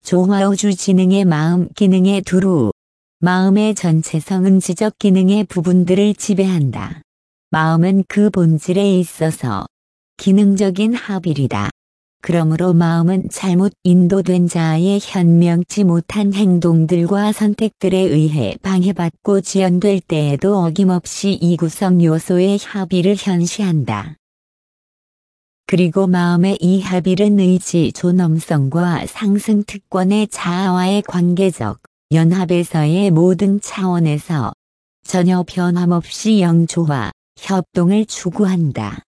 조화우주 지능의 마음 기능의 두루. 마음의 전체성은 지적 기능의 부분들을 지배한다. 마음은 그 본질에 있어서 기능적인 합일이다. 그러므로 마음은 잘못 인도된 자아의 현명치 못한 행동들과 선택들에 의해 방해받고 지연될 때에도 어김없이 이 구성 요소의 합일을 현시한다. 그리고 마음의 이 합일은 의지 존엄성과 상승 특권의 자아와의 관계적 연합에서의 모든 차원에서 전혀 변함없이 영조와 협동을 추구한다.